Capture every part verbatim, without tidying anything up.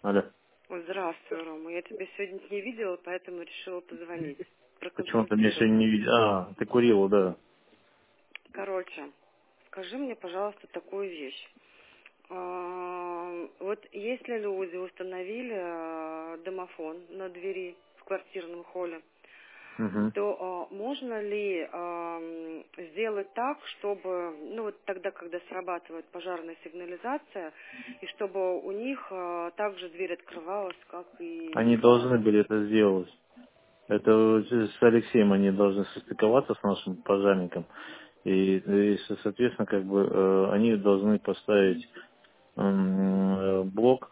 Алло. Здравствуй, Рома. Я тебя сегодня не видела, поэтому решила позвонить, Почему ты меня сегодня проконсультировать. не видел? А, ты курила, да. Короче, скажи мне, пожалуйста, такую вещь. А, Вот если люди установили а, домофон на двери в квартирном холле, Угу. то а, можно ли ам, сделать так, чтобы, ну вот тогда, когда срабатывает пожарная сигнализация, и чтобы у них а, также дверь открывалась, как Они и у нас? должны были это сделать. Это вот с Алексеем они должны состыковаться с нашим пожарником. И, и, соответственно, как бы э, они должны поставить м, э, блок,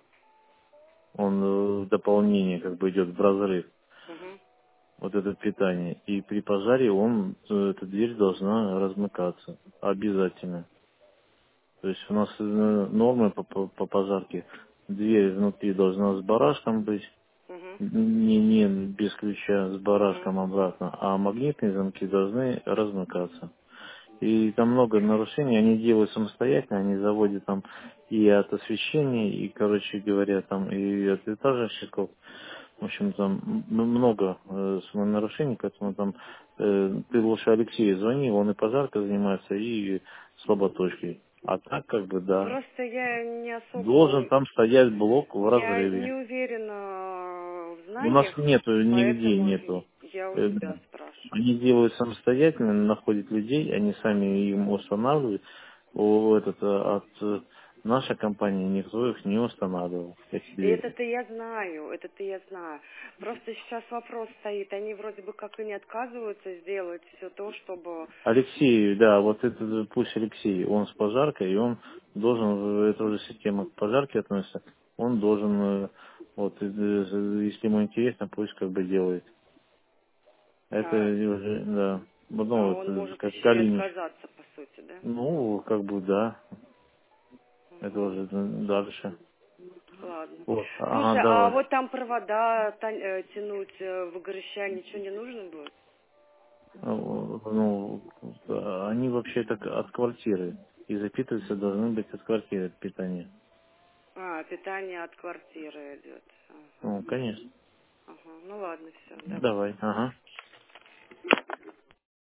он э, в дополнение как бы идет в разрыв, Мгм. вот это питание. И при пожаре он, э, эта дверь должна размыкаться. Обязательно. То есть у нас э, нормы по, по, по пожарке. Дверь внутри должна с барашком быть, Мгм. не, не без ключа, с Мгм. барашком обратно, а магнитные замки должны размыкаться. И там много нарушений, они делают самостоятельно, они заводят там и от освещения, и, короче говоря, там и от этажных. В общем, там м- много э, с- нарушений, поэтому там э, ты лучше Алексею звони, он и пожаркой занимается, и слаботочкой. А так, как бы, да. Просто я не особо, Должен у- там стоять блок в я разрыве. не уверена в У нас знаниях, нету, нигде поэтому нету. я у Э, тебя да. спрашиваю. Они делают самостоятельно, находят людей, они сами им устанавливают. О, этот, э, от э, нашей компании никто их не устанавливал, эти И двери. это-то я знаю, это-то я знаю. Просто сейчас вопрос стоит, они вроде бы как и не отказываются сделать все то, чтобы... Алексей, да, вот это пусть Алексей, он с пожаркой, и он должен, это уже система к пожарке относится, он должен, э, вот, э, э, если ему интересно, пусть как бы делает. Это А, уже, да, ну а вот, он э, может как еще и Калинич. отказаться, по сути, да? Ну, как бы, да, это Мгм. уже э, дальше. Ладно. Вот, ага, Слушай, а давай. вот там провода та- э, тянуть э, в горыща ничего не нужно будет? Ну, ну, э, они вообще так от квартиры, и запитываться должны быть от квартиры питание. А, питание от квартиры идет. Ага. Ну, конечно. Ага. Ну ладно, все, давай. Давай, ага.